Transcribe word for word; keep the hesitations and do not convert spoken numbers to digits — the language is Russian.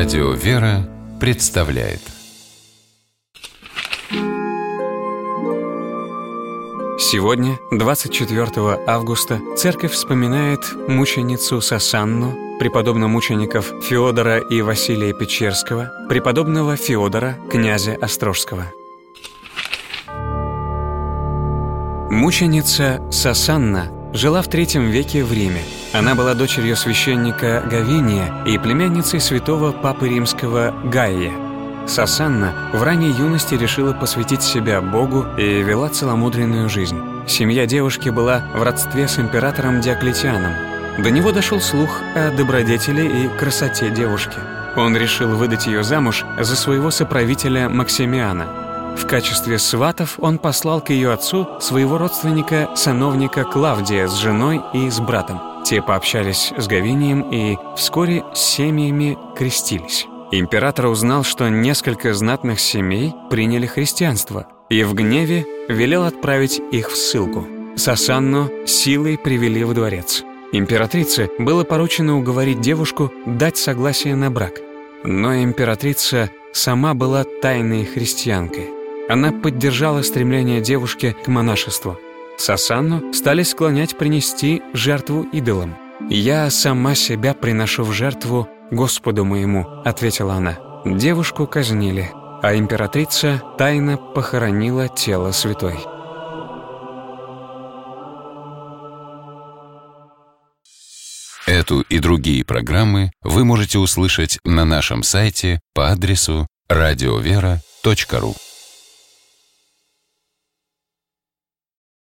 Радио «Вера» представляет. Сегодня, двадцать четвёртого августа, церковь вспоминает мученицу Сосанну, преподобно-мучеников Феодора и Василия Печерского, преподобного Феодора, князя Острожского. Мученица Сосанна жила в третьем веке в Риме. Она была дочерью священника Гавения и племянницей святого папы римского Гая. Сосанна в ранней юности решила посвятить себя Богу и вела целомудренную жизнь. Семья девушки была в родстве с императором Диоклетианом. До него дошел слух о добродетели и красоте девушки. Он решил выдать ее замуж за своего соправителя Максимиана. В качестве сватов он послал к ее отцу своего родственника, сановника Клавдия, с женой и с братом. Те пообщались с Гавинием и вскоре с семьями крестились. Император узнал, что несколько знатных семей приняли христианство, и в гневе велел отправить их в ссылку. Сосанну силой привели в дворец. Императрице было поручено уговорить девушку дать согласие на брак. Но императрица сама была тайной христианкой. Она поддержала стремление девушки к монашеству. Сосанну стали склонять принести жертву идолам. «Я сама себя приношу в жертву Господу моему», — ответила она. Девушку казнили, а императрица тайно похоронила тело святой. Эту и другие программы вы можете услышать на нашем сайте по адресу радиовера точка ру.